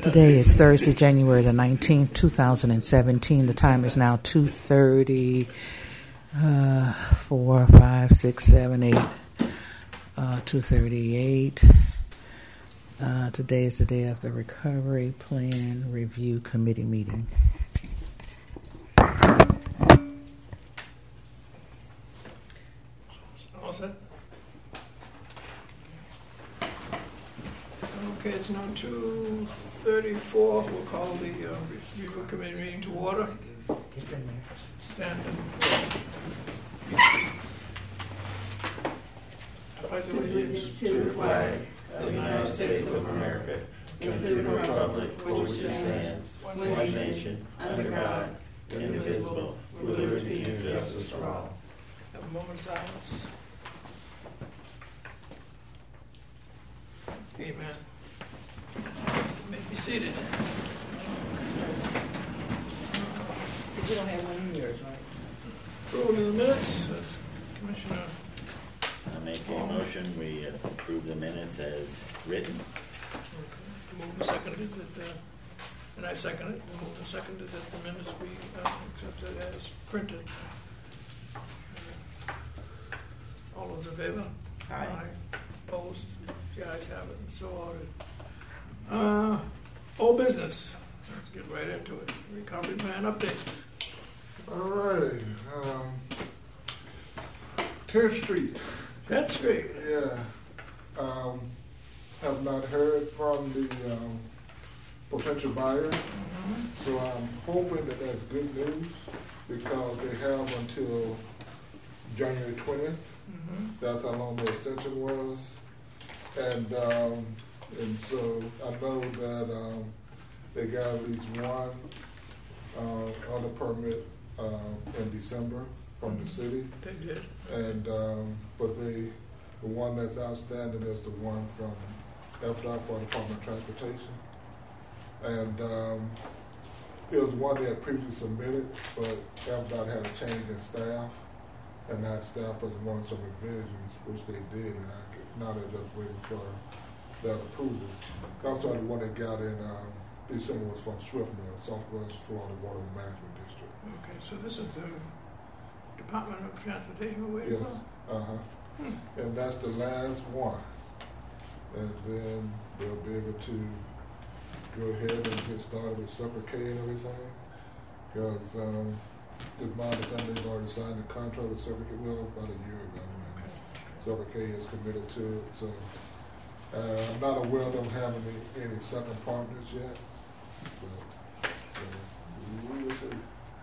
Today is Thursday, January the 19th, 2017. The time is now 2:30, 4, 5, 6, 7, 8, 2:38. Today is the day of the Recovery Plan Review Committee meeting. All set? Okay, it's now 2:34. We'll call the Review Committee meeting to order. It's in there. Stand and pledge allegiance to the flag of the United States of America and to the republic for which it stands, one nation, under God, indivisible, with liberty and justice for all. have a moment of silence. Amen. You may be seated. You don't have one in yours, right? Approval of the minutes, Commissioner. I make a motion, we approve the minutes as written. Okay. Moved and seconded that, and I seconded. Moved and seconded that the minutes be accepted as printed. All those in favor? Aye. Opposed? The ayes have it, and so ordered. Old business. Let's get right into it. Recovery plan updates. All righty. 10th Street. 10th Street. Yeah. Have not heard from the potential buyer, so I'm hoping that that's good news because they have until January 20th. That's how long the extension was. And so I know that they got at least one other permit in December from the city. They did. And but the one that's outstanding is the one from FDOT for Department of Transportation. And it was one they had previously submitted, but FDOT had a change in staff, and that staff was wanting some revisions, which they did, and now they're just waiting for that approval. Also, the one they got in December was from Swiftmill, Southwest Florida Water Management District. Okay, so this is the Department of Transportation we're waiting Yes. for? And that's the last one. And then they'll be able to go ahead and get started with Circle K and everything. Because it's my understanding they've already signed a contract with Circle K, well, about a year ago. Circle K is committed to it. So I'm not aware of them having any second partners yet. But we will see.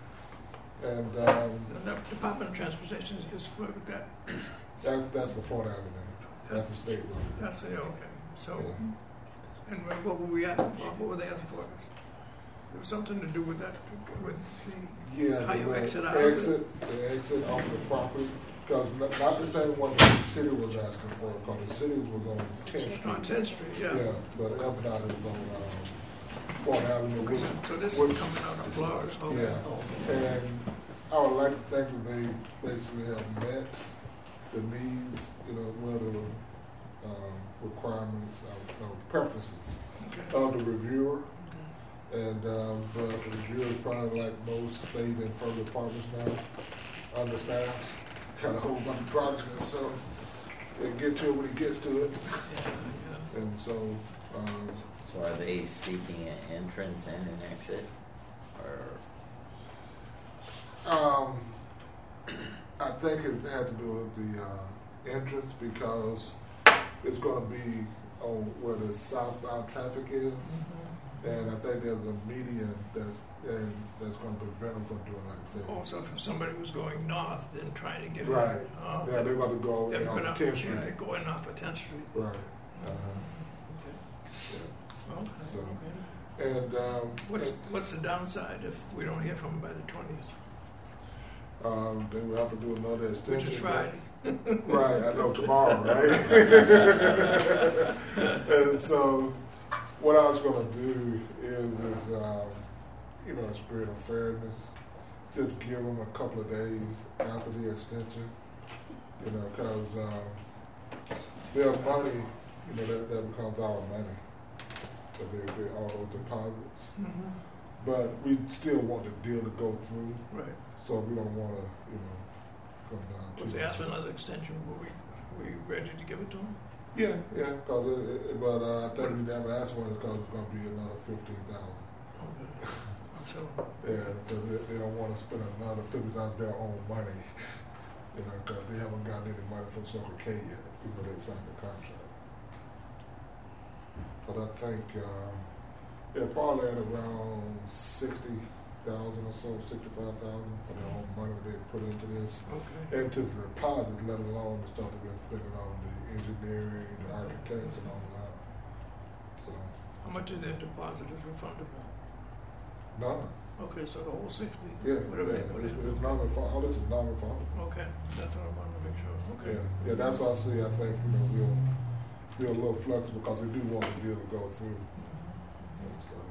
And The Department of Transportation is for that. that's for Fort Avenue. That's the state road. That's it, okay. So, Yeah. and what were we asking for? What were they asking for? There was something to do with that, with the, how you exit out of it? The exit off the property. Because not the same one that the city was asking for, because the city was on 10th Street. On 10th Street, yeah. Yeah, but FDOT is on Fort Avenue. So this is coming out of Florida. Okay. Yeah. And I would like to think that they basically have met the needs, what are the requirements, preferences of the reviewer. And but the reviewer is probably like most state and federal departments now, understaffed, kind of whole bunch of projects, so they get to it when he gets to it. And so. So are they seeking an entrance and an exit? Or I think it had to do with the entrance because it's going to be on where the southbound traffic is. And I think there's a median that's going to prevent them from doing like I said. Also, if somebody was going north, then trying to get right. in. Yeah, they're going to go off 10th Street. They're going off of 10th Street. Right. Okay. So, okay. And what's the downside if we don't hear from them by the 20th? They will have to do another extension. Which is Friday. Right, I know tomorrow, right? And so, what I was going to do is in spirit of fairness, just give them a couple of days after the extension, because their money, that becomes our money. for their auto deposits. Mm-hmm. But we still want the deal to go through, Right. so we don't want to, come down to. Was they asked for another extension? Were we ready to give it to them? Yeah, because but I think we never asked for it because it's going to be another $15,000. Okay. So, Yeah, because they don't want to spend another $50,000 of their own money, because they haven't gotten any money from Circle K yet, even though they signed the contract. But I think probably at around 60,000 or so, 65,000 for their own money they put into this, okay. into the deposit, let alone the stuff that they're spending on the engineering, the architects, and all that. So, How much of their deposit is refundable? none. Okay, so the whole 60. Yeah, Whatever. it's non-refundable. All this is non-refundable. Okay, that's what I wanted to make sure. Okay. Yeah, that's why I see. I think we're a little flexible because we do want the deal to go through. And stuff.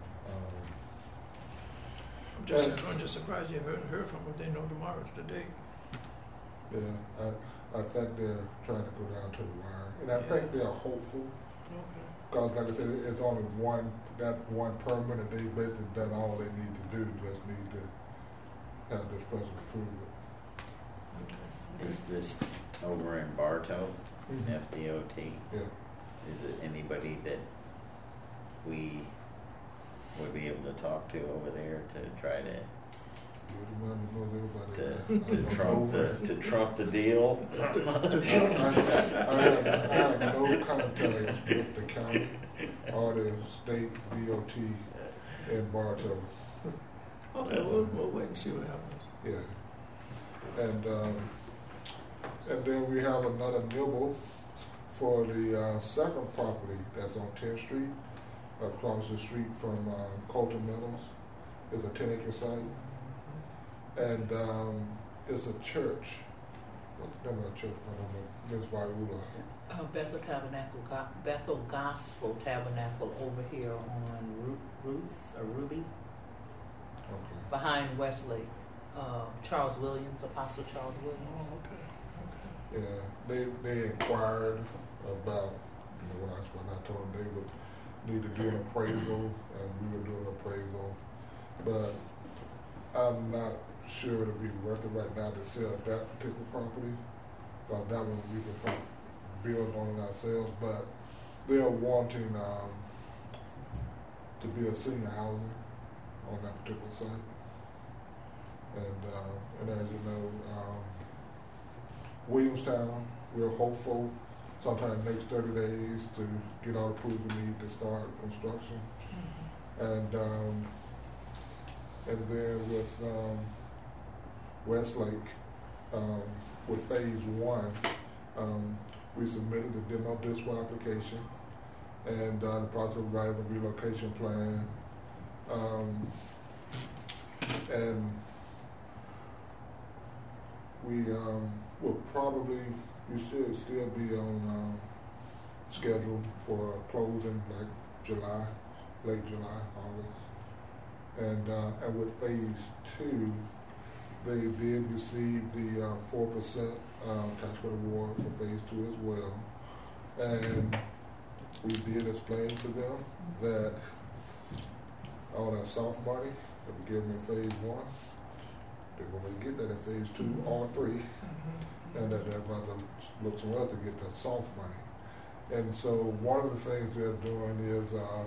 I'm just surprised you haven't heard from them. They know tomorrow's the date. Yeah, I think they're trying to go down to the wire, and I think they're hopeful Okay. because, like I said, it's only one permit, and they basically done all they need to do. Just need to have this person approve it. Okay. Is this over in Bartow, Mm-hmm. FDOT? Yeah. Is it anybody that we would be able to talk to over there to try to to trump the deal? I have no contacts with the county or the state DOT in Bartow. Okay, we'll wait and see what happens. Yeah. And then we have another nibble for the second property that's on 10th Street, across the street from Colton Meadows. It's a 10-acre site. And it's a church. What's the name of the church? Ms. Viola. Bethel Gospel Tabernacle over here on Ruby, Okay. behind Westlake. Charles Williams, Apostle Charles Williams. Oh, okay. Yeah, they inquired about, when I told them they would need to do an appraisal, and we were doing an appraisal. But I'm not sure it'll be worth it right now to sell that particular property, because that one we can probably build on it ourselves. But they're wanting to be a senior housing on that particular site. And as you know, Williamstown, we're hopeful sometime next 30 days to get all the approvals we need to start construction. Mm-hmm. And then with Westlake, with phase 1, we submitted the demo dispo application and the process of writing a relocation plan. And we will probably, we should still be on schedule for closing like July, late July, August. And with phase 2, they did receive the 4% tax credit award for phase 2 as well. And we did explain to them that all that soft money that we give them in phase 1, they're going to get that in phase 2 or 3, and that they're going to look somewhere else to get that soft money. And so one of the things they're doing is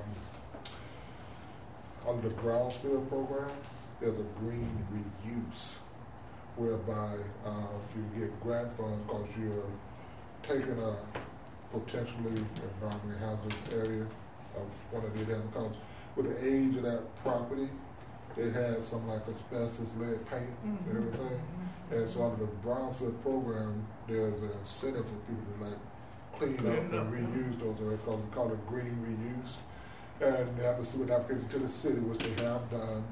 under the Brownfield program, there's a green reuse, whereby you get grant funds because you're taking a potentially environmentally hazardous area of one of the areas, because with the age of that property, it has some like asbestos, lead paint, and everything. And so under the Brownfield program, there's an incentive for people to like clean up and reuse those areas, because we call it green reuse. And they have to submit an application to the city, which they have done.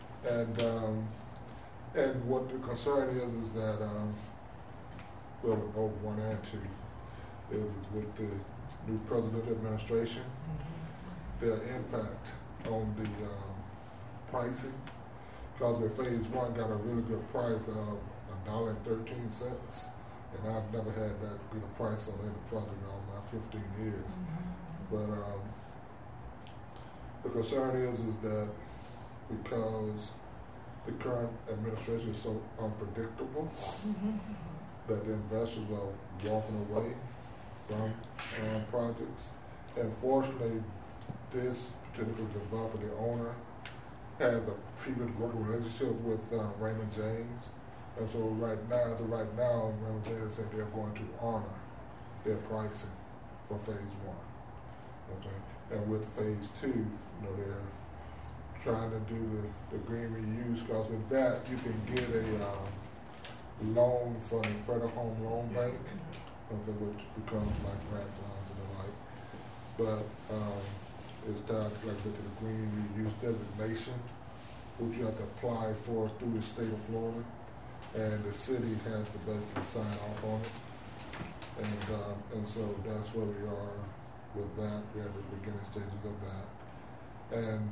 And what the concern is that, well, with both 1 and 2, is with the new presidential administration, their impact on the pricing. Because with phase 1 got a really good price of $1.13, and I've never had that good a price on any project in all my 15 years. But The concern is that because the current administration is so unpredictable, that the investors are walking away from projects. And fortunately, this particular developer, the owner, has a previous working relationship with Raymond James. And so right now, Raymond James said they're going to honor their pricing for phase 1. Okay, and with phase 2, they're trying to do the green reuse, because with that you can get a loan from the Federal Home Loan Bank, okay, which becomes like grant funds and the like. But it's tied like to the green reuse designation, which you have to apply for through the state of Florida, and the city has to basically sign off on it. And so that's where we are with that. We're at the beginning stages of that. And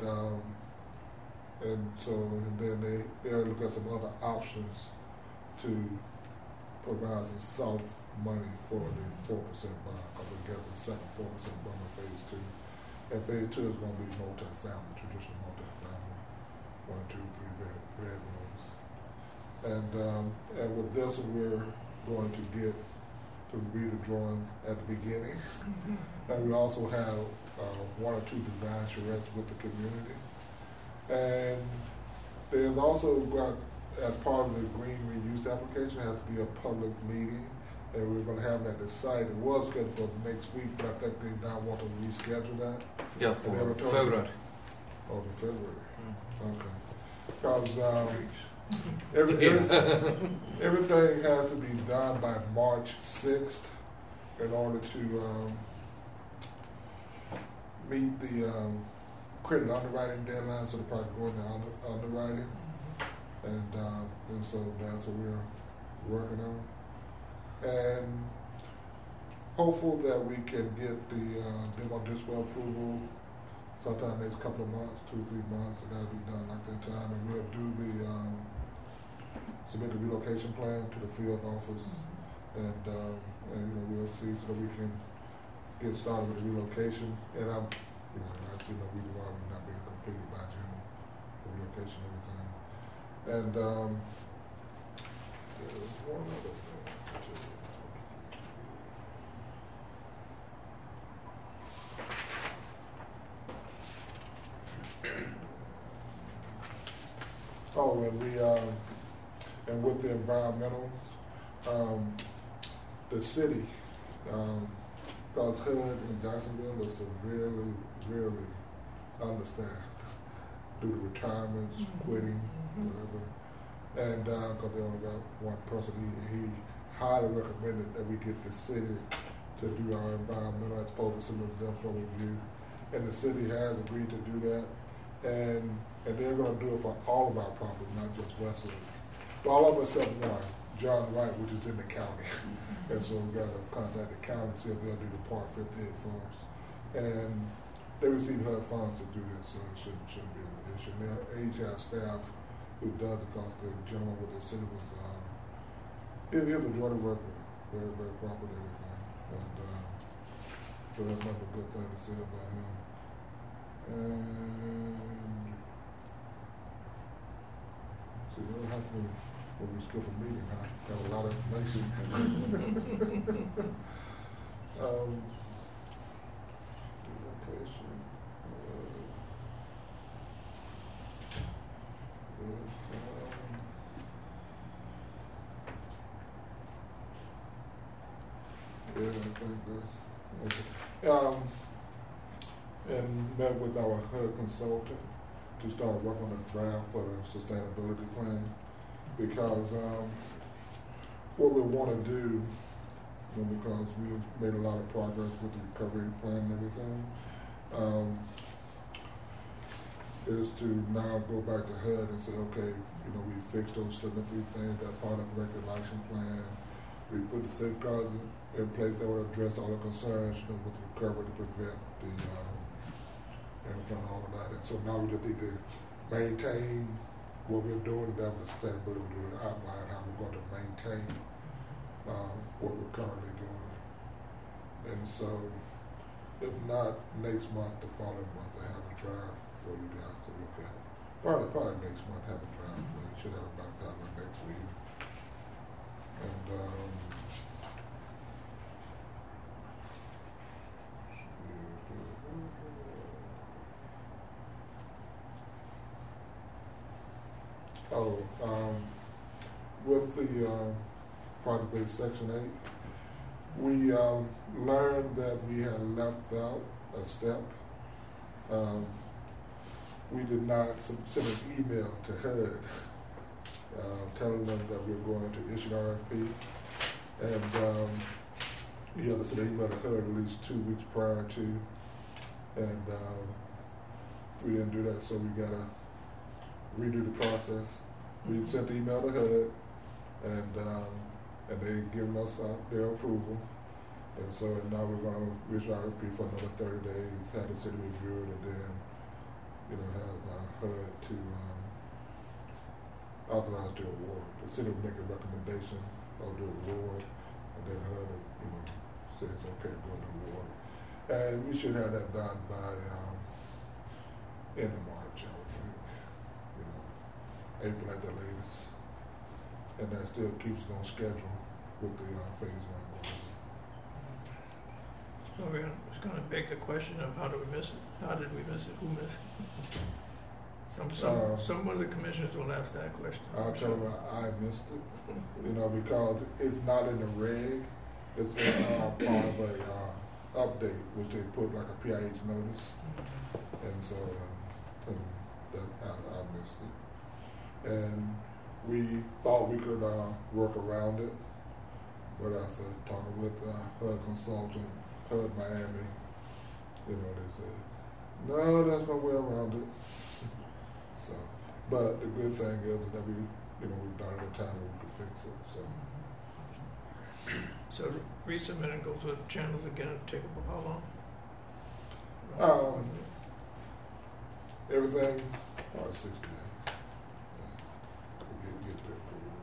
then they'll look at some other options to provide some soft money for the 4% bond, because we get the second 4% bond in phase 2. And phase 2 is going to be multi-family, traditional multi-family, 1, 2, 3 bedrooms. And with this, we're going to get to read the drawings at the beginning. And we also have 1 or 2 design charrettes with the community. And there's also got, as part of the green reuse application, has to be a public meeting. And we're going to have that at the site. It was scheduled for next week, but I think they now want to reschedule that. Yeah, for February. Oh, for February. Okay. Because everything has to be done by March 6th in order to meet the credit underwriting deadline, so the project going to underwriting. And so that's what we're working on. And hopeful that we can get the demo dispo approval sometime next couple of months, 2 or 3 months, and that'll be done like that time. And we'll do the submit the relocation plan to the field office, and we'll see so that we can get started with the relocation. And I see no reason why we're not being completed by June, the relocation and everything. And there's one other thing too. Oh, and with the environmentals, the city, because HUD in Jacksonville is severely, really understaffed due to retirements, quitting, whatever. And because they only got one person, he highly recommended that we get the city to do our environmental as opposed to submit them for review. And the city has agreed to do that. And they're going to do it for all of our properties, not just Westwood. But all of us except one, John Wright, which is in the county. And so we've got to contact the county and see if they'll do the Part 58 for us. And they receive HUD funds to do this, so it shouldn't be an issue. And their AGI staff who does it, because the gentleman with the city was, he was a joy to work with, very, very proper and everything. And so that's another good thing to say about him. And see, what happened when we skip a meeting? I got a lot of information. Relocation. Yeah, I think that's okay. And met with our HUD consultant to start working on a draft for the sustainability plan, because what we want to do, because we've made a lot of progress with the recovery plan and everything, is to now go back to HUD and say, okay, we fixed those 73 things, that part of the corrective action plan. We put the safeguards in place that would address all the concerns, with recovery to prevent the and from all of that. And so now we just need to maintain what we're doing, and that was sustainability. We're doing outline how we're going to maintain what we're currently doing. And so If not, next month, the following month, I have a draft for you guys to look at. Probably next month, have a draft for you. Should have it by the time of next week. And, with the project-based Section 8, we learned that we had left out a step. We did not send an email to HUD telling them that we were going to issue an RFP. And you have to send an email to HUD at least 2 weeks prior to. And we didn't do that, so we got to redo the process. We sent the email to HUD, and they given us their approval. And so now we're going to issue RFP for another 30 days, have the city review it, and then have HUD to authorize the award. The city will make a recommendation of the award, and then HUD will, say it's okay to go to the award. And we should have that done by end of March, I would think. April at the latest. And that still keeps it on schedule with the phase 1 award. It's going to beg the question of how do we miss it? How did we miss it? Who missed it? Some of the commissioners will ask that question. I'll tell you, I missed it, because it's not in the reg. It's part of a update, which they put like a PIH notice. And so I missed it. And we thought we could work around it. But after talking with HUD consultant, HUD Miami, they said, no, there's no way around it. So, but the good thing is that we've done it at a time where we could fix it. So resubmit and go through the channels again and take about how long? Everything, probably 60 days. Get the approval.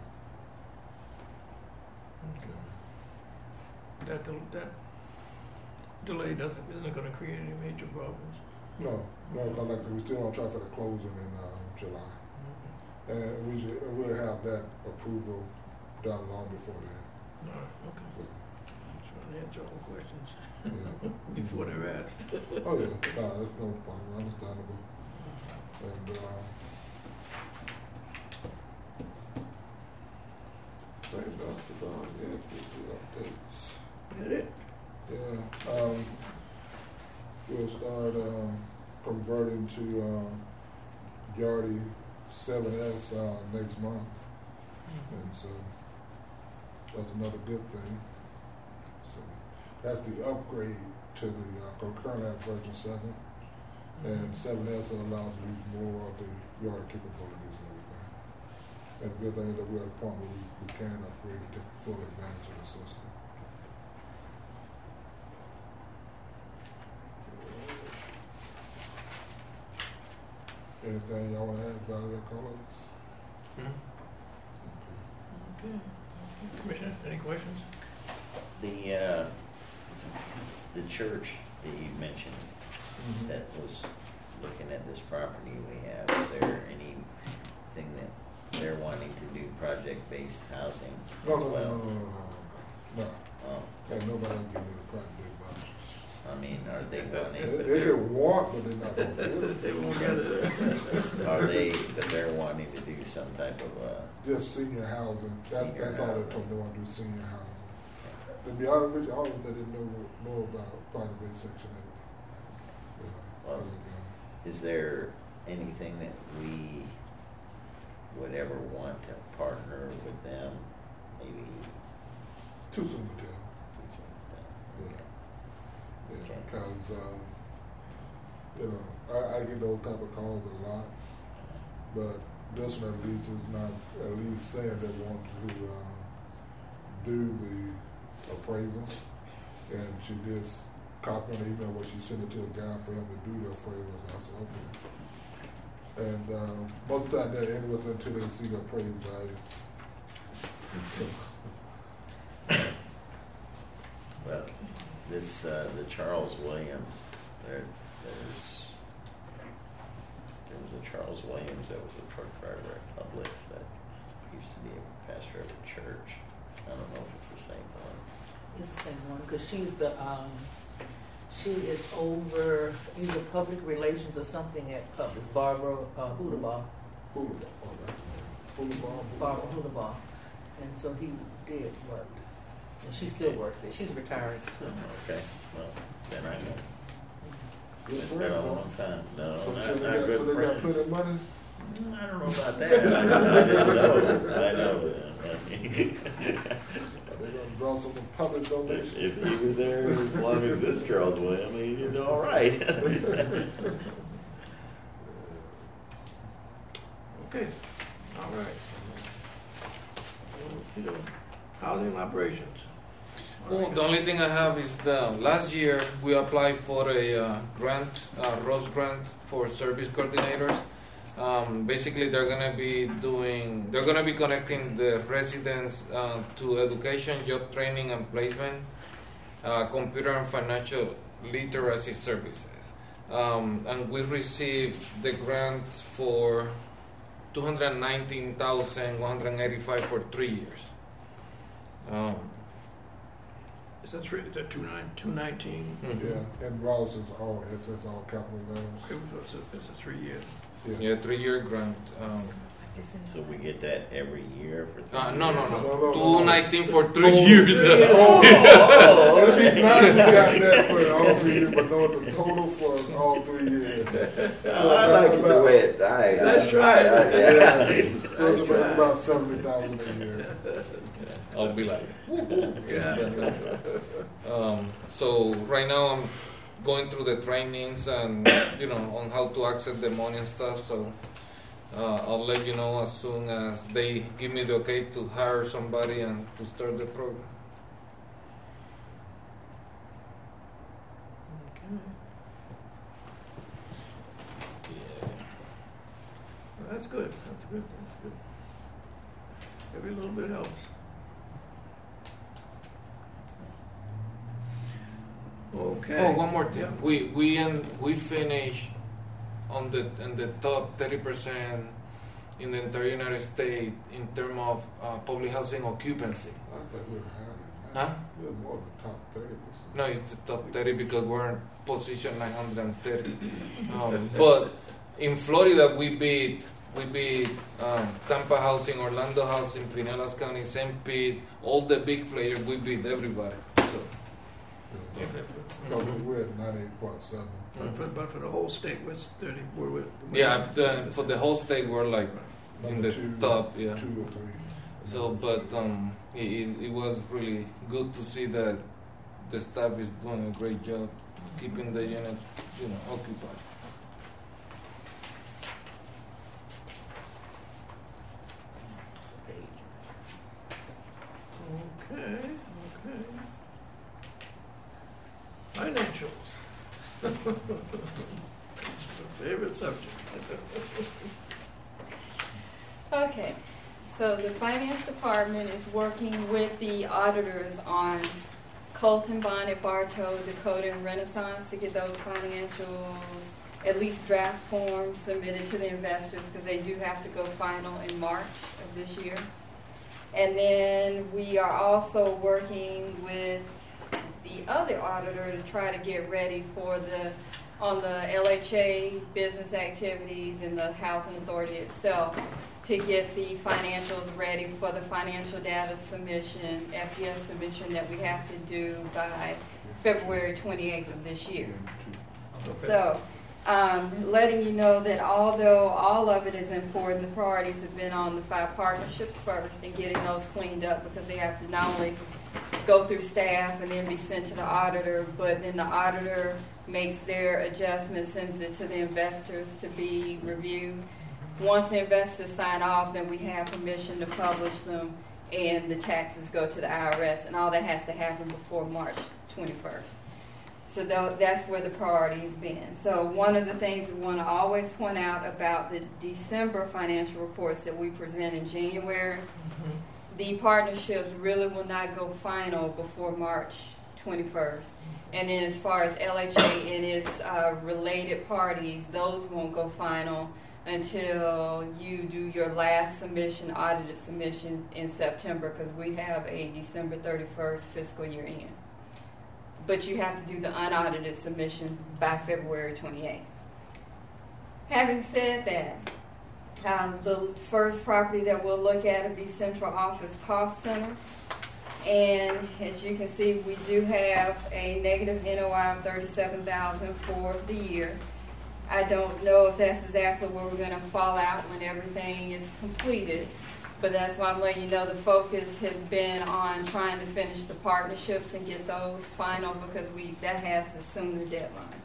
Okay. That delay isn't going to create any major problems. No, because we're still on track for the closing in July. Mm-hmm. And we'll have that approval done long before then. All right, okay. So, I'm trying to answer all questions yeah. before they're asked. Oh, yeah. No, that's no problem. Understandable. And I think that's about it with the updates. That it? Yeah. We'll start converting to Yardi 7S next month. And so that's another good thing. So that's the upgrade to the current version 7. And 7S allows to use more of the Yardi capabilities and everything. And the good thing is that we're at a point where we can upgrade to take full advantage of the system. Anything y'all want to add about your colleagues? Okay. Commissioner, any questions? The church that you mentioned that was looking at this property we have, is there anything that they're wanting to do project-based housing as well? No. Oh, And nobody will give me the project budgets. I mean, are they wanting? They can want, but they're not going to get it. They won't get it. Are they? But they're wanting to do some type of Just senior housing. That's all they told me. They want to do senior housing. To be honest with you, all of them didn't know about project-based Section 8. Well, is there anything that we would ever want to partner with them? Maybe Too soon to tell. Yeah, Okay. because I get those type of calls a lot, but this one at least is not at least saying they want to do the appraisal, and she just copied an email where she sent it to a guy for him to do the appraisal. So I said, okay. And most of the time they end with it until they see the appraised value. So, well, this, the Charles Williams, there was a Charles Williams that was a truck driver at Publix that used to be a pastor of a church. I don't know if it's the same one. It's the same one, because she's the, she is over either public relations or something at Publix, Barbara Hudabaugh. Barbara Hudabaugh. And so he did work. And she still works there. She's retired too. Okay, well, then I know. Good It's been friends, a huh? long time. No, So not they got good friends. plenty of money? I don't know about that. I just know. I know. They're gonna draw some public donations. If he was there as long as this Charles William, he did all right. Okay, all right. Housing and operations. Well, the only thing I have is last year we applied for a grant, Ross grant for service coordinators. Basically, they're gonna be connecting the residents to education, job training, and placement, computer and financial literacy services. And we received the grant for $219,185 for 3 years. Is that 219? Yeah, and Ross is all, it's all capital letters. Okay, so it's a 3 year. Yeah, 3-year grant. So we get that every year for 3 years? No. No. 219 for 3 years. It'd be nice if we got that for all 3 years, but no, the total for all 3 years. I like it the way it's. Let's try it. So it's about $70,000 a year. I'll be like. Yeah. So right now I'm going through the trainings and on how to access the money and stuff. So I'll let you know as soon as they give me the okay to hire somebody and to start the program. Okay. Yeah. Well, that's good. That's good. Every little bit helps. Okay. Oh, one more thing. Yeah. We finished in the top 30% in the entire United States in terms of public housing occupancy. I think we're higher. Huh? We're more than top 30%. No, it's the top 30 because we're in position 930. But in Florida, we beat Tampa Housing, Orlando Housing, Pinellas County, St. Pete, all the big players. We beat everybody. So. No, we're at 98.7. But for the whole state, we're 30. For the whole state, we're like in the top. Yeah. 2 or 3. So, but it was really good to see that the staff is doing a great job keeping the unit, occupied. Okay. Financials. Favorite subject. Okay, so the finance department is working with the auditors on Colton, Bonnet, Bartow, Dakota, and Renaissance to get those financials, at least draft forms, submitted to the investors because they do have to go final in March of this year. And then we are also working with the other auditor to try to get ready for on the LHA business activities and the housing authority itself to get the financials ready for the financial data submission, FPS submission that we have to do by February 28th of this year. Okay. So, letting you know that although all of it is important, the priorities have been on the 5 partnerships first and getting those cleaned up because they have to not only go through staff and then be sent to the auditor, but then the auditor makes their adjustments, sends it to the investors to be reviewed. Once the investors sign off, then we have permission to publish them and the taxes go to the IRS, and all that has to happen before March 21st. So that's where the priority has been. So one of the things we want to always point out about the December financial reports that we present in January, the partnerships really will not go final before March 21st. And then as far as LHA and its related parties, those won't go final until you do your last submission, audited submission in September, because we have a December 31st fiscal year end. But you have to do the unaudited submission by February 28th. Having said that, the first property that we'll look at will be Central Office Cost Center. And as you can see, we do have a negative NOI of $37,000 for the year. I don't know if that's exactly where we're going to fall out when everything is completed, but that's why I'm letting you know the focus has been on trying to finish the partnerships and get those final, because that has the sooner deadline.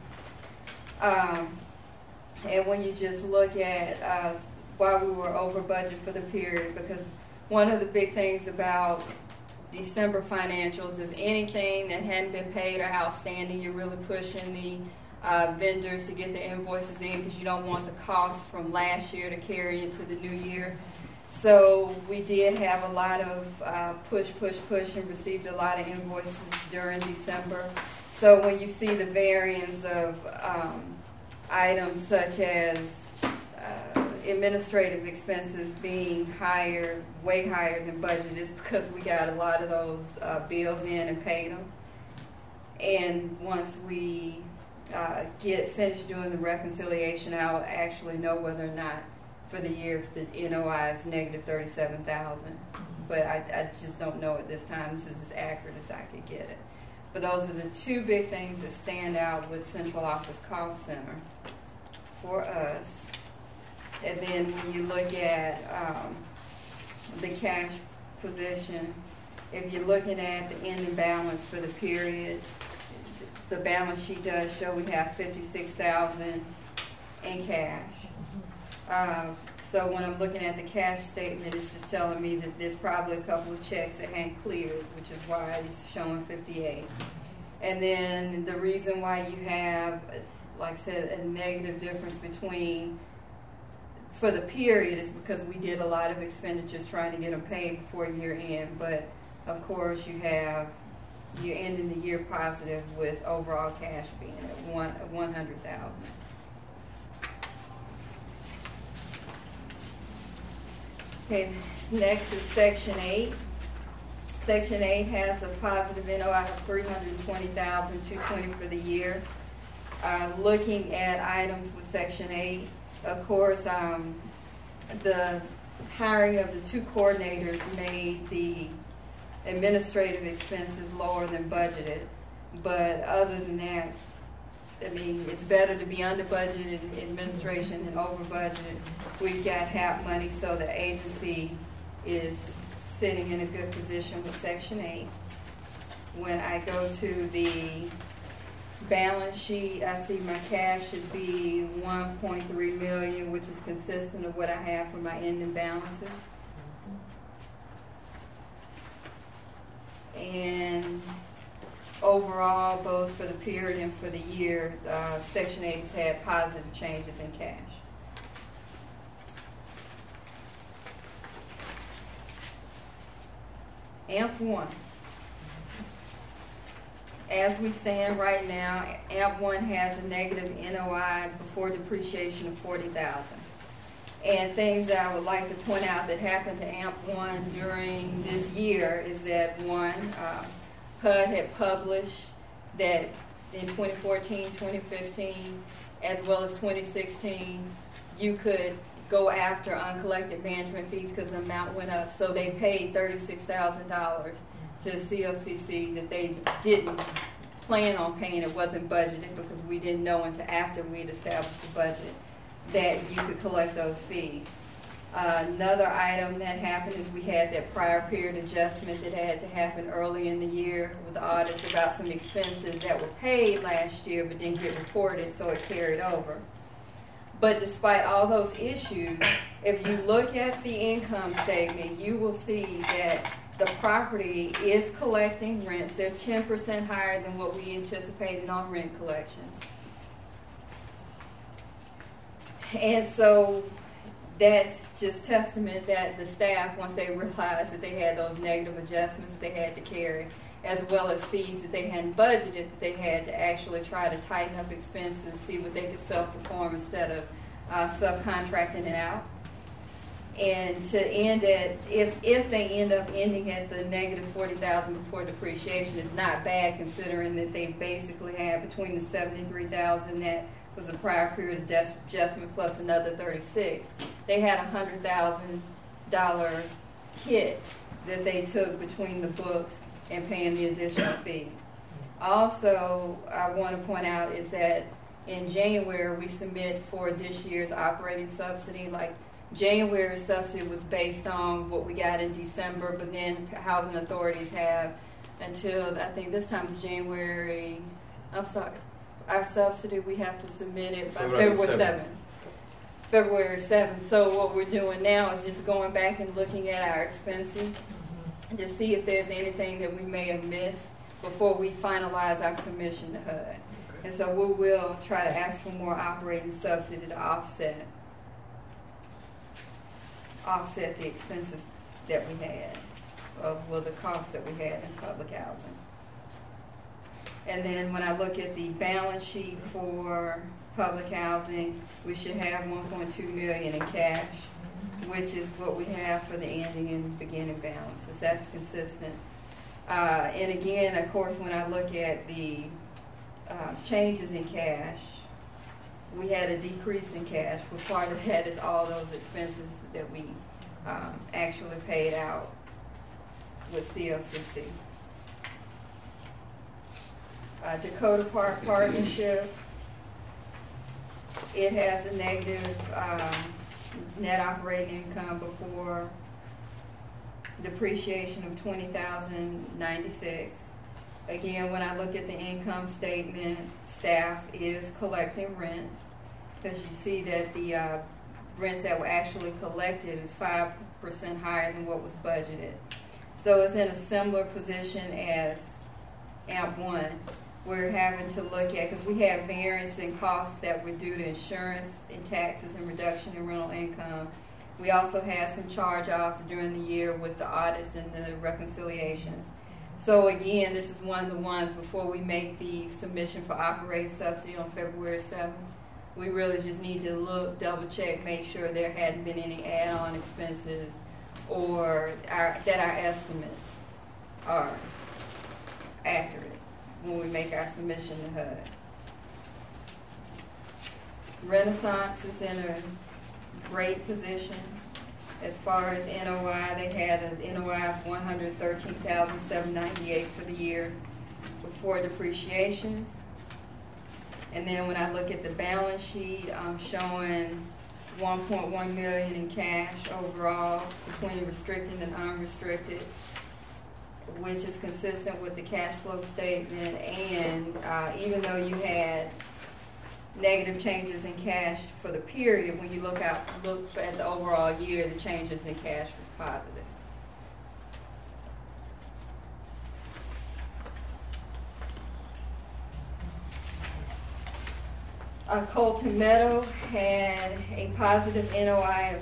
And when you just look at why we were over budget for the period, because one of the big things about December financials is anything that hadn't been paid or outstanding, you're really pushing the vendors to get the invoices in, because you don't want the costs from last year to carry into the new year. So we did have a lot of push, and received a lot of invoices during December. So when you see the variance of items such as administrative expenses being higher, way higher than budget, is because we got a lot of those bills in and paid them. And once we get finished doing the reconciliation, I'll actually know whether or not for the year if the NOI is negative $37,000. But I just don't know at this time. This is as accurate as I could get it. But those are the two big things that stand out with Central Office Cost Center for us. And then when you look at the cash position, if you're looking at the ending balance for the period, the balance sheet does show we have $56,000 in cash. So when I'm looking at the cash statement, it's just telling me that there's probably a couple of checks that hadn't cleared, which is why it's showing 58. And then the reason why you have, like I said, a negative difference between for the period is because we did a lot of expenditures trying to get them paid before year end. But of course, you're ending the year positive with overall cash being at $100,000. Okay, next is Section 8. Section 8 has a positive NOI of $320,220 for the year. Looking at items with Section 8, of course, the hiring of the two coordinators made the administrative expenses lower than budgeted. But other than that, I mean, it's better to be under budget in administration than over budget. We've got HAP money, so the agency is sitting in a good position with Section 8. When I go to the balance sheet, I see my cash should be $1.3 million, which is consistent of what I have for my ending balances. And overall, both for the period and for the year, Section 8 has had positive changes in cash. AMP1. As we stand right now, AMP1 has a negative NOI before depreciation of $40,000. And things that I would like to point out that happened to AMP1 during this year is that one, HUD had published that in 2014, 2015, as well as 2016, you could go after uncollected management fees because the amount went up. So they paid $36,000 to COCC that they didn't plan on paying. It wasn't budgeted because we didn't know until after we had established a budget that you could collect those fees. Another item that happened is we had that prior period adjustment that had to happen early in the year with the audits about some expenses that were paid last year but didn't get reported, so it carried over. But despite all those issues, if you look at the income statement, you will see that the property is collecting rents. They're 10% higher than what we anticipated on rent collections. And so that's just testament that the staff, once they realized that they had those negative adjustments they had to carry, as well as fees that they hadn't budgeted, that they had to actually try to tighten up expenses, see what they could self-perform instead of subcontracting it out. And to end at, if they end up ending at the negative $40,000 before depreciation, it's not bad considering that they basically had between the $73,000 that was a prior period adjustment plus another $36,000. They had a $100,000 hit that they took between the books and paying the additional fees. Also, I want to point out is that in January we submit for this year's operating subsidy. Like January subsidy was based on what we got in December, but then housing authorities have until I think this time it's January. I'm sorry, our subsidy we have to submit it by February 7th. February 7th. So what we're doing now is just going back and looking at our expenses to see if there's anything that we may have missed before we finalize our submission to HUD. Okay. And so we will try to ask for more operating subsidy to offset the expenses that we had, the costs that we had in public housing. And then when I look at the balance sheet for public housing, we should have $1.2 million in cash, which is what we have for the ending and beginning balances. That's consistent. And again, of course, when I look at the changes in cash, we had a decrease in cash, but part of that is all those expenses that we actually paid out with CFCC. Dakota Park Partnership, it has a negative net operating income before depreciation of $20,096. Again, when I look at the income statement, staff is collecting rents, because you see that the rents that were actually collected is 5% higher than what was budgeted. So it's in a similar position as AMP1. We're having to look at, because we have variance in costs that were due to insurance and taxes and reduction in rental income. We also had some charge-offs during the year with the audits and the reconciliations. So again, this is one of the ones before we make the submission for operating subsidy on February 7th. We really just need to look, double check, make sure there hadn't been any add-on expenses or that our estimates are accurate when we make our submission to HUD. Renaissance is in a great position. As far as NOI, they had an NOI of $113,798 for the year before depreciation. And then when I look at the balance sheet, I'm showing $1.1 million in cash overall between restricted and unrestricted, which is consistent with the cash flow statement. And even though you had negative changes in cash for the period, when you look at the overall year, the changes in cash was positive. Colton Meadow had a positive NOI of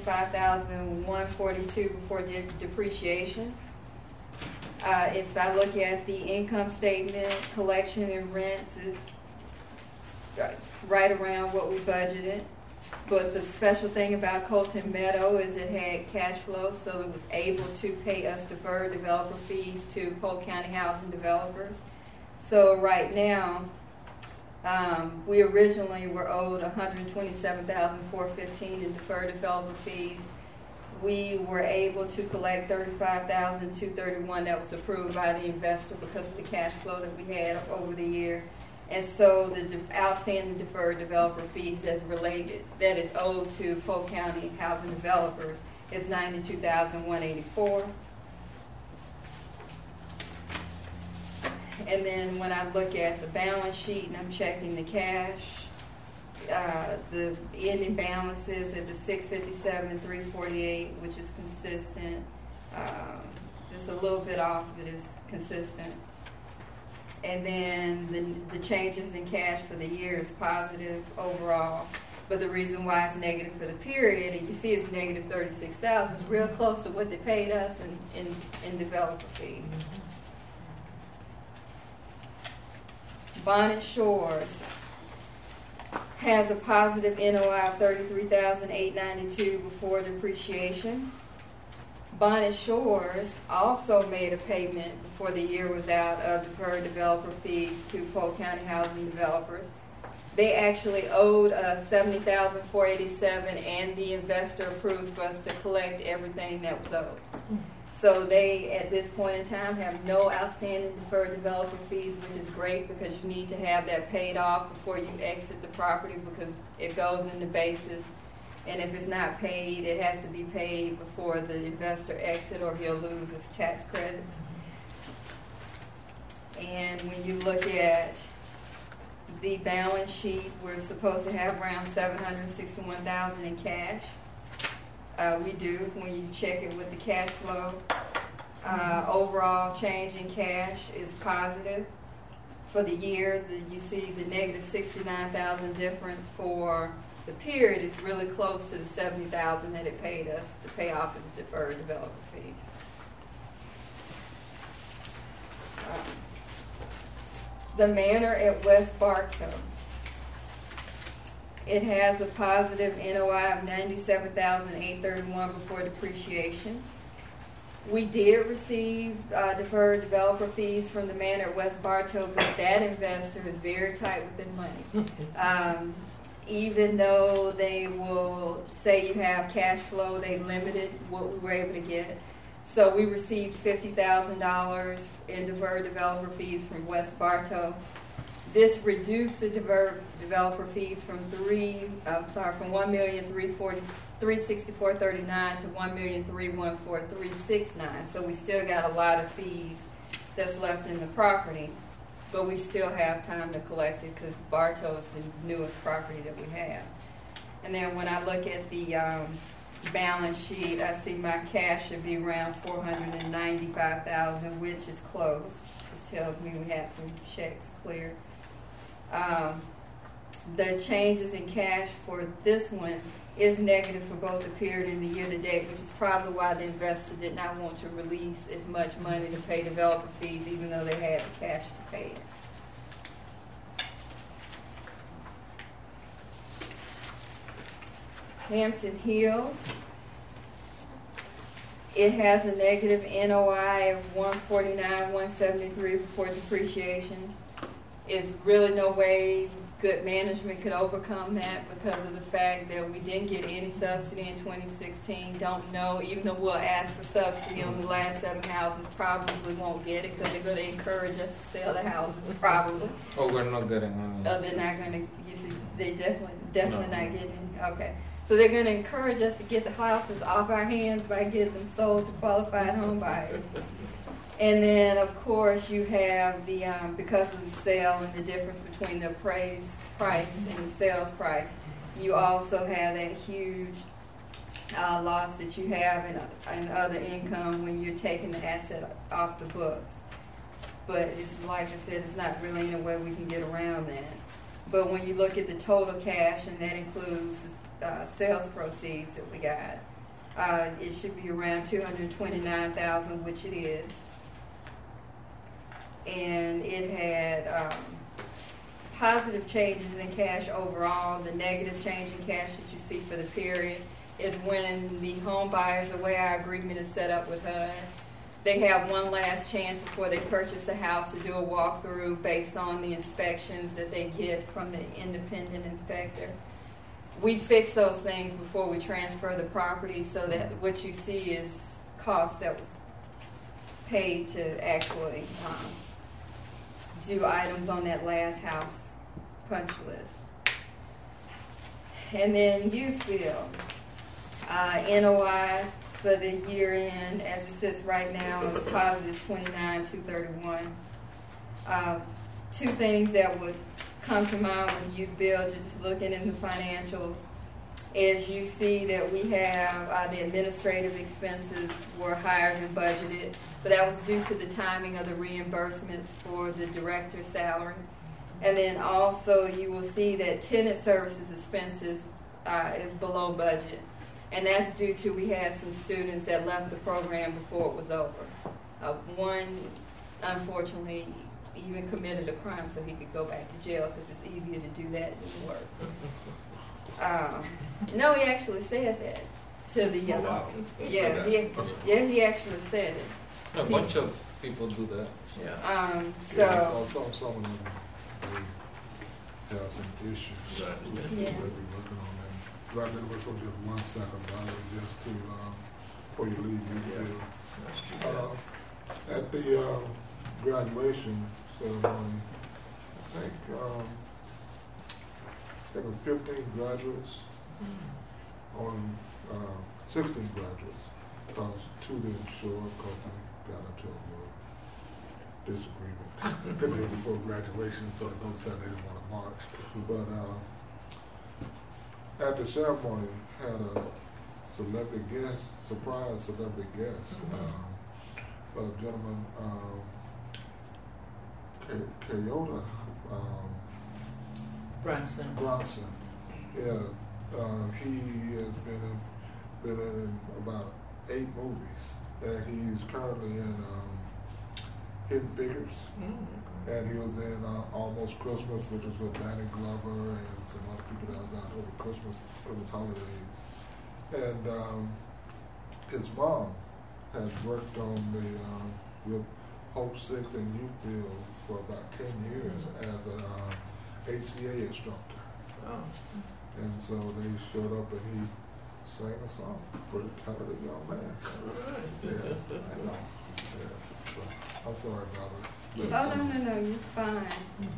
$75,142 before depreciation. If I look at the income statement, collection and rents is right around what we budgeted. But the special thing about Colton Meadow is it had cash flow, so it was able to pay us deferred developer fees to Polk County Housing Developers. So right now, we originally were owed $127,415 in deferred developer fees. We were able to collect $35,231 that was approved by the investor because of the cash flow that we had over the year. And so the outstanding deferred developer fees that's related, that is owed to Polk County Housing Developers, is $92,184. And then when I look at the balance sheet and I'm checking the cash, the ending balances at the $657,348, which is consistent. Just a little bit off, but it's consistent. And then the changes in cash for the year is positive overall. But the reason why it's negative for the period, and you see it's negative $36,000, is real close to what they paid us in developer fees. Bonnet Shores has a positive NOI of $33,892 before depreciation. Bonnet Shores also made a payment before the year was out of deferred developer fees to Polk County Housing Developers. They actually owed us $70,487, and the investor approved for us to collect everything that was owed. So they, at this point in time, have no outstanding deferred developer fees, which is great because you need to have that paid off before you exit the property because it goes into basis. And if it's not paid, it has to be paid before the investor exit or he'll lose his tax credits. And when you look at the balance sheet, we're supposed to have around $761,000 in cash. We do when you check it with the cash flow. Overall change in cash is positive. For the year, you see the negative $69,000 difference for the period is really close to the $70,000 that it paid us to pay off its deferred developer fees. The Manor at West Bartow. It has a positive NOI of $97,831 before depreciation. We did receive deferred developer fees from the Manor at West Bartow, but that investor is very tight with their money. Even though they will say you have cash flow, they limited what we were able to get. So we received $50,000 in deferred developer fees from West Bartow. This reduced the deferred developer fees from $1,364,039 to $1,314,369. So we still got a lot of fees that's left in the property, but we still have time to collect it because Bartow is the newest property that we have. And then when I look at the balance sheet, I see my cash should be around $495,000, which is close. This tells me we had some checks cleared. The changes in cash for this one is negative for both the period and the year-to-date, which is probably why the investor did not want to release as much money to pay developer fees, even though they had the cash to pay it. Hampton Hills. It has a negative NOI of $149,173 before depreciation. There's really no way good management could overcome that because of the fact that we didn't get any subsidy in 2016. Don't know, even though we'll ask for subsidy on the last 7 houses, probably won't get it because they're going to encourage us to sell the houses, probably. Oh, we're not getting money. Oh, they're not going to, they definitely not getting it. Okay. So they're going to encourage us to get the houses off our hands by getting them sold to qualified home buyers. And then, of course, you have the, because of the sale and the difference between the appraised price and the sales price, you also have that huge loss that you have in other income when you're taking the asset off the books. But it's like I said, it's not really any way we can get around that. But when you look at the total cash, and that includes sales proceeds that we got, it should be around $229,000, which it is. And it had positive changes in cash overall. The negative change in cash that you see for the period is when the home buyers, the way our agreement is set up with HUD, they have one last chance before they purchase a house to do a walkthrough based on the inspections that they get from the independent inspector. We fix those things before we transfer the property so that what you see is costs that was paid to actually do items on that last house punch list. And then youth bill. NOI for the year end, as it sits right now, is positive $29,231. Two things that would come to mind with youth bill, just looking in the financials, is you see that we have the administrative expenses were higher than budgeted, but that was due to the timing of the reimbursements for the director's salary. And then also you will see that tenant services expenses is below budget. And that's due to we had some students that left the program before it was over. One, unfortunately, even committed a crime so he could go back to jail because it's easier to do that than work. No, he actually said that to the Oh, wow. he actually said it. A bunch of people do that. Yeah. So Some of them, they have some issues. Right. Yeah. We'll be working on that. Right, then, for just 1 second, Valerie, just to, before you leave, That's too bad. at the graduation ceremony, I think there were 15 graduates on 16 graduates, because 2 didn't show up because they got into a little disagreement the day before graduation, so those said they didn't want to march. But at the ceremony, had a celebrity guest, surprise celebrity guest, a gentleman, Kyoto Brunson. Bronson. Yeah, he has been in about 8 movies, and he's currently in Hidden Figures, and he was in Almost Christmas, which was with Danny Glover and some other people that was out over Christmas holidays. And his mom has worked on the with Hope 6 and Youth Bill for about 10 years as a HCA instructor. Oh. And so they showed up and he sang a song. Pretty talented young man. Yeah, I know. Yeah. So, I'm sorry about it. oh no, you're fine.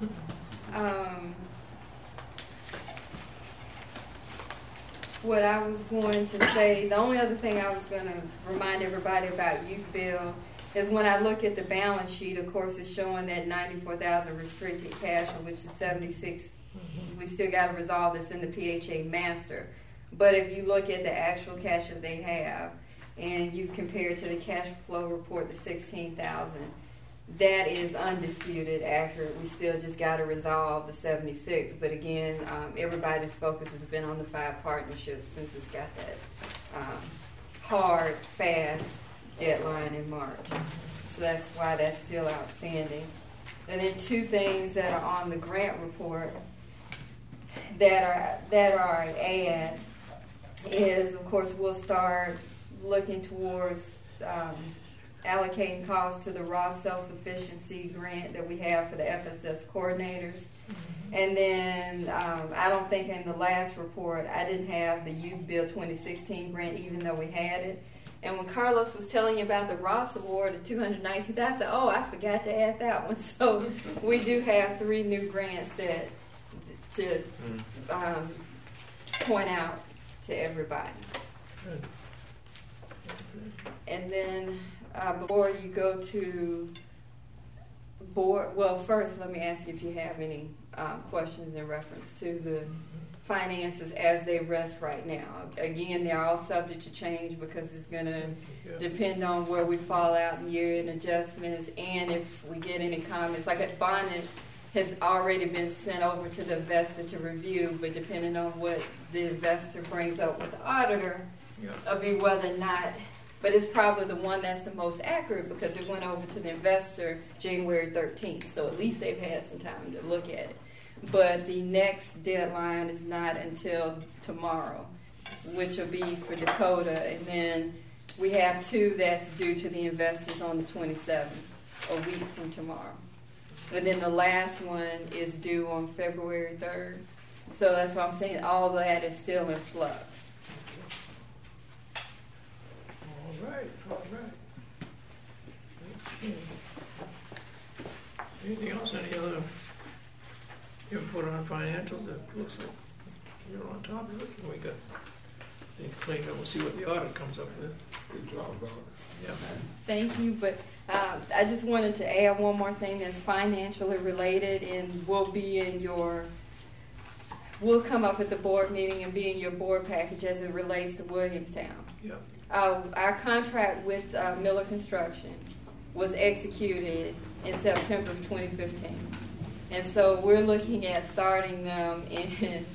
What I was going to say, the only other thing I was going to remind everybody about Youth Bill is when I look at the balance sheet, of course, it's showing that 94,000 restricted cash, which is 76. We still got to resolve this in the PHA master. But if you look at the actual cash that they have, and you compare it to the cash flow report, the 16,000, that is undisputed, accurate. We still just got to resolve the 76. But again, everybody's focus has been on the 5 partnerships since it's got that hard, fast deadline in March. So that's why that's still outstanding. And then 2 things that are on the grant report that are an add is, of course, we'll start looking towards allocating costs to the raw self-sufficiency grant that we have for the FSS coordinators. And then I don't think in the last report I didn't have the Youth Bill 2016 grant, even though we had it. And when Carlos was telling you about the Ross Award of $219,000, I said, oh, I forgot to add that one. So we do have 3 new grants that to point out to everybody. Good. And then before you go to board, well, first let me ask you if you have any questions in reference to the finances as they rest right now. Again, they're all subject to change because it's going to depend on where we fall out in year-end adjustments and if we get any comments. Like a bond has already been sent over to the investor to review, but depending on what the investor brings up with the auditor, it'll be whether or not. But it's probably the one that's the most accurate because it went over to the investor January 13th. So at least they've had some time to look at it. But the next deadline is not until tomorrow, which will be for Dakota. And then we have 2 that's due to the investors on the 27th, a week from tomorrow. And then the last one is due on February 3rd. So that's why I'm saying all that is still in flux. All right. Okay. Anything else? Any other input on financials? That looks like you're on top of it. We got things cleaned up. We'll see what the audit comes up with. Good job, Valerie. Yeah. Thank you, but I just wanted to add one more thing that's financially related and will be in your, will come up at the board meeting and be in your board package as it relates to Williamstown. Yeah. Our contract with Miller Construction was executed in September of 2015. And so we're looking at starting them in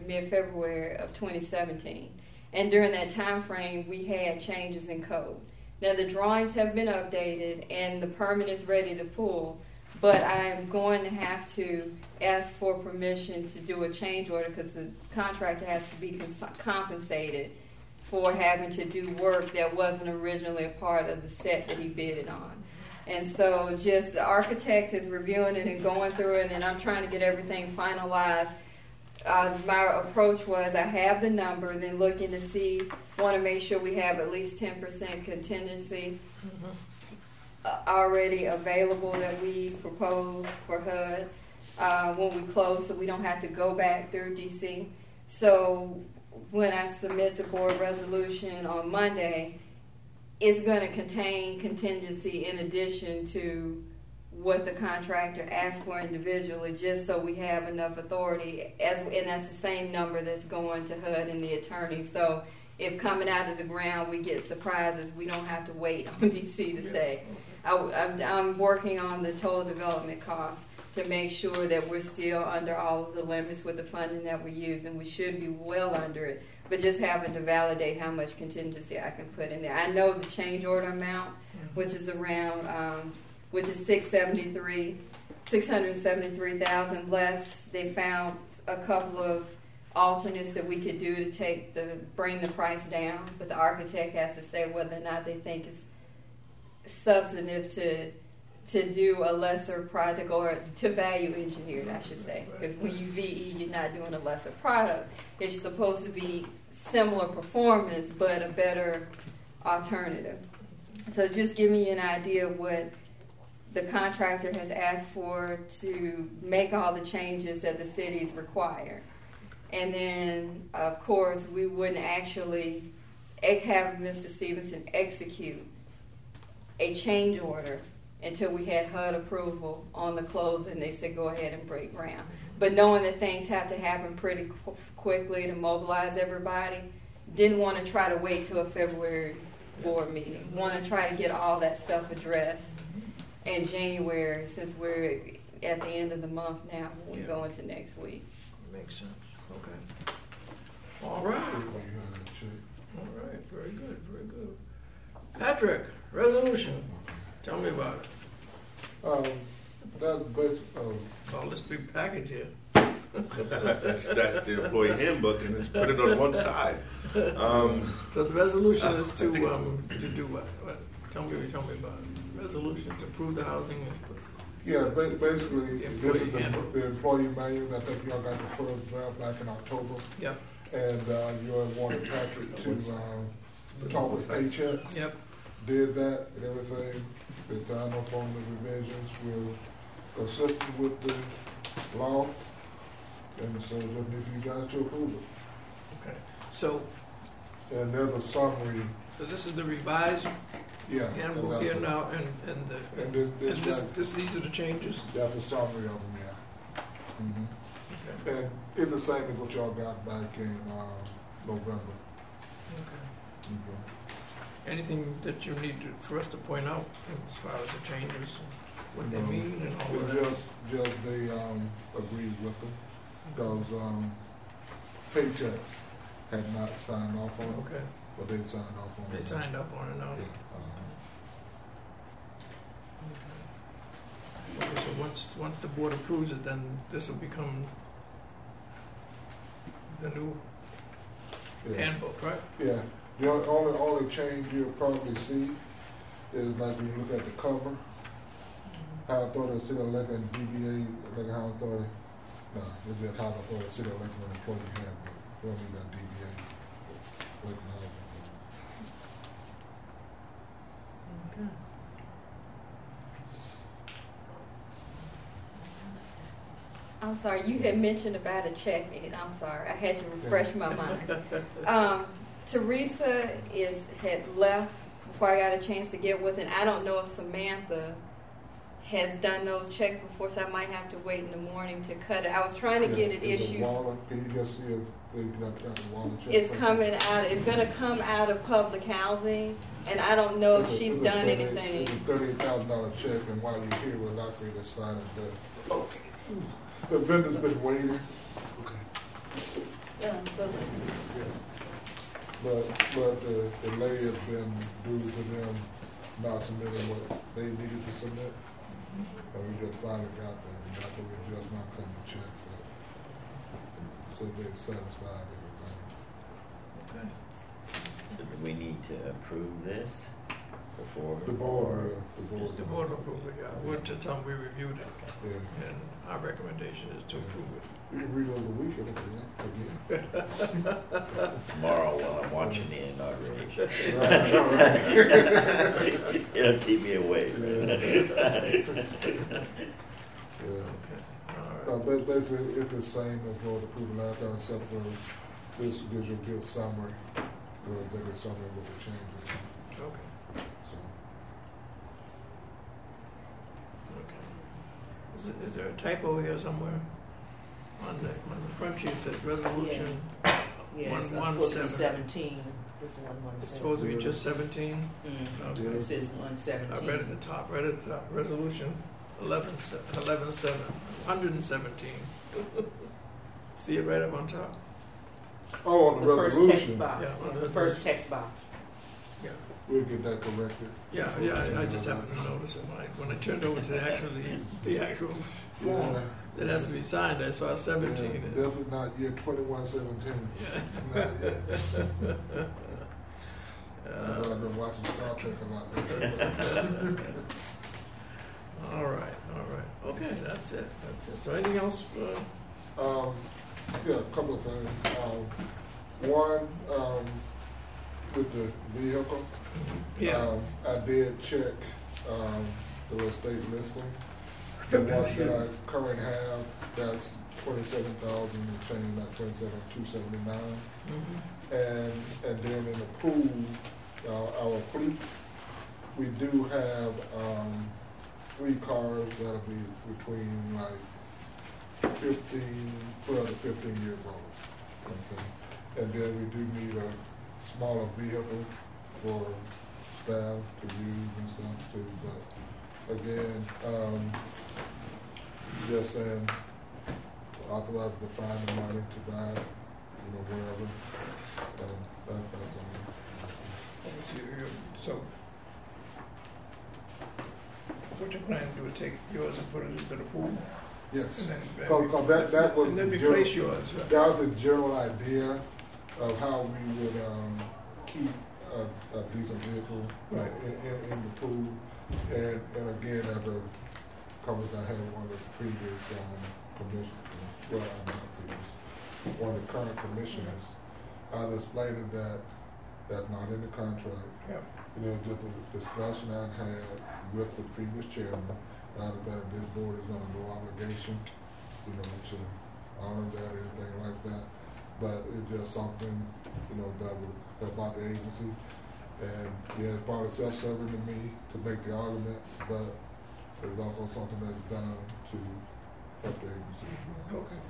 mid-February of 2017. And during that time frame, we had changes in code. Now the drawings have been updated and the permit is ready to pull, but I'm going to have to ask for permission to do a change order because the contractor has to be compensated for having to do work that wasn't originally a part of the set that he bidded on. And so just the architect is reviewing it and going through it, and I'm trying to get everything finalized. My approach was I have the number, then looking to see, want to make sure we have at least 10% contingency already available that we propose for HUD when we close, so we don't have to go back through DC. So when I submit the board resolution on Monday, it's going to contain contingency in addition to what the contractor asked for individually, just so we have enough authority, and that's the same number that's going to HUD and the attorney. So if coming out of the ground we get surprises, we don't have to wait on DC to say. I'm working on the total development cost to make sure that we're still under all of the limits with the funding that we use, and we should be well under it, but just having to validate how much contingency I can put in there. I know the change order amount, which is around, which is $673,000 less. They found a couple of alternates that we could do to bring the price down, but the architect has to say whether or not they think it's substantive to do a lesser project, or to value engineer it, I should say, because when you VE, you're not doing a lesser product. It's supposed to be similar performance, but a better alternative. So just give me an idea of what the contractor has asked for to make all the changes that the cities require. And then, of course, we wouldn't actually have Mr. Stevenson execute a change order until we had HUD approval on the closing. They said go ahead and break ground. But knowing that things have to happen pretty quickly to mobilize everybody, didn't want to try to wait till a February board meeting. Want to try to get all that stuff addressed in January, since we're at the end of the month now when we go into next week. Makes sense. Okay. All right. All right. Very good. Very good. Patrick, resolution. Tell me about it. That's basic. All this big package here. That's the employee handbook, and it's put it on one side. So the resolution is to do what? Tell me about it. Resolution to approve the housing. Yeah, basically, The this employee is handbook. the employee manual. I think y'all got the first draft back in October. Yep. And you wanted Patrick to talk with HX. Yep. Did that and everything. They signed off on the revisions. We're consistent with the law. And so just need for you guys to approve it. Okay. So And there's a summary. this is the revised handbook here now, and these are the changes. That's a summary of them, yeah. Mm-hmm. Okay. And it's the same as what y'all got back in November. Okay. Okay. Anything that you need for us to point out as far as the changes, what they mean, and all of that? Just they agreed with them because Paychex had not signed off on it, Okay. but they signed off on it. They signed up on it now. Yeah. Okay, so once the board approves it, then this will become the new handbook, right? Yeah. The only change you'll probably see is like when you look at the cover, how authority city elected and DBA, like how authority, no, it's just how authority city elected and employee handbook. We don't need that DBA. Okay. I'm sorry, you had mentioned about a check, and I'm sorry, I had to refresh my mind. Teresa had left before I got a chance to get with it. I don't know if Samantha has done those checks before, so I might have to wait in the morning to cut it. I was trying to get it issued. Can you just see if they got the water check? It's coming out. It's going to come out of public housing, and I don't know if she's done anything. It's a $38,000 check, and while you're here, we'll allow for you to sign it. Okay. The vendor's been waiting. Okay. Yeah, but but the delay has been due to them not submitting what they needed to submit. And we just finally got that, and that's what we just not come to check, but so they're satisfied with everything. Okay. So do we need to approve this before? The board will, The board will approve it, yeah. We'll just tell them we reviewed it, yeah. and our recommendation is to approve it. You can read it over the weekend if you want, again. Tomorrow while I'm watching the inauguration. Right. It'll keep me awake. Yeah. Okay, all right. But basically, it's the same as what approved last time, except for this gives you a good summary, executive summary with the changes. Okay, So, okay. Is there a typo here somewhere? On the front sheet it says resolution, Yes, it's 117. supposed to be 17. It's 117. it's supposed to be just 17? Okay. It says I 117. read at the top, resolution 117. See it right up on top? oh, on the first text resolution, box. Yeah, on the The first text box. Yeah. we'll get that corrected. Yeah, I just happened to notice it when I turned over to the actual form Yeah. that has to be signed. I saw 17. Yeah, and- definitely not year 2117. Yeah. Not yet. I've been watching Star Trek a lot. All right. Okay, that's it. So anything else? Yeah, a couple of things. One, with the vehicle, Yeah. I did check the estate listing. The one that I currently have, that's 27,000 and change, not 27,279. Mhm. And then in the pool, our fleet, we do have 3 cars that'll be between like 12 to 15 years old. Okay. And then we do need a smaller vehicle for staff to use and stuff too. But again, just saying, authorize to find the money to buy, wherever. That's all. So, what you're planning to do is take yours and put it into the pool? Yes. And then, Because that was and then the replace general, yours, right? that was the general idea of how we would keep a decent vehicle Right. in the pool. And again, as a conversation I had with one of the previous commissioners, well, not previous, one of the current commissioners, I was explaining that that's not in the contract. Yeah. Just a discussion I had with the previous chairman, that this board is under no obligation, to honor that or anything like that. But it's just something, that would help out the agency. And yeah, it's probably self-serving to me to make the argument, but it's also something that's done to help the agency. Okay.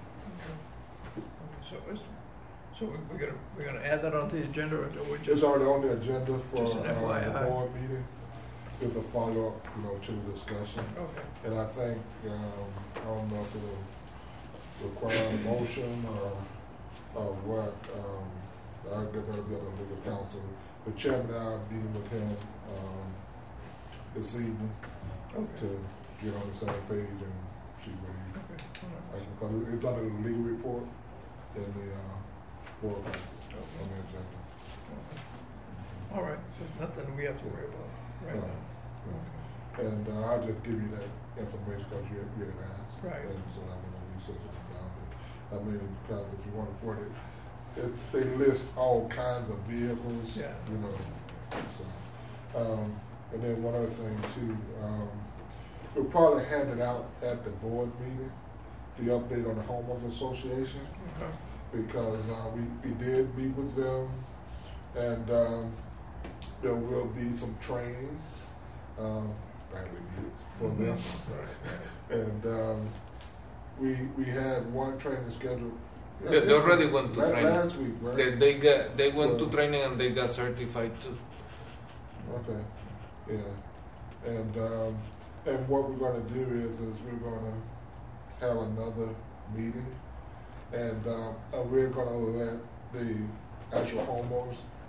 So we're gonna add that onto the agenda, or we It's just? already on the agenda for Just an the FYI. board meeting, with a follow-up, to the discussion. Okay. And I think, I don't know if it'll require a motion or what, I guess that'll be up to legal counsel. The chairman and I are meeting with him, this evening Okay. to get on the same page and see what he, Okay. All right. because it's under the legal report in the, board package on the agenda. All right. So there's nothing we have to worry about right No. now. Okay. And I'll just give you that information because you had asked. Right. And so I mean, research and found it. I mean, because if you want to put it, they list all kinds of vehicles. Yeah. So, and then one other thing too, we'll probably hand it out at the board meeting, the update on the homeowners association, Okay. because we did meet with them, and there will be some training. Badly needed for them. Right. And we had one training scheduled. They already went to training. Last week, right? They went to training and they got certified too. Okay, yeah. And what we're gonna do is we're gonna have another meeting, and we're gonna let the actual homeowners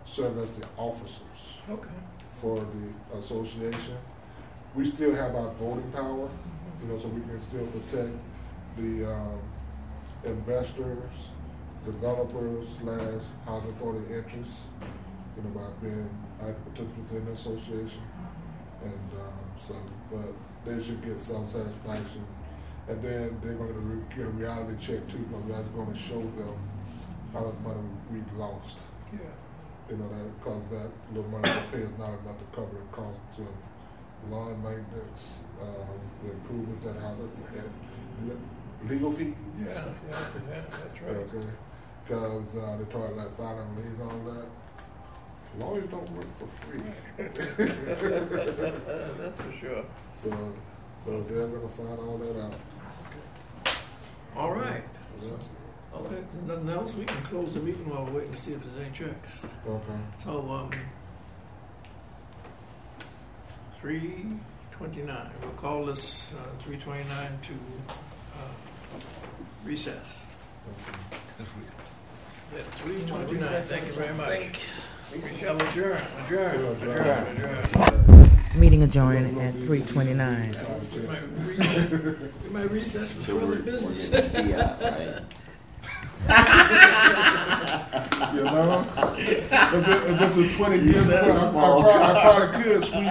serve as the officers Okay. for the association. We still have our voting power, so we can still protect the investors, developers, / housing authority interests, by being active participants in the association. And but they should get some satisfaction. And then they're going to get a reality check too, because that's going to show them how much money we've lost. Yeah. Because that little money they pay is not enough to cover the cost of lawn maintenance, the improvements that happen, and legal fees. Yeah, that's right. Okay. Because they talk like filing liens and all that. Lawyers don't work for free. That's for sure. So they're going to find all that out. All right. Yeah. Okay, if nothing else, we can close the meeting while we're waiting to see if there's any checks. Okay. So, 3:29. We'll call this 3:29 to recess. Yeah, 3:29. Thank you very much. We shall adjourn. Meeting adjourned at 3:29. We might recess for So further we're business. getting fiat, right? If it's a 20 years, said I small probably could squeeze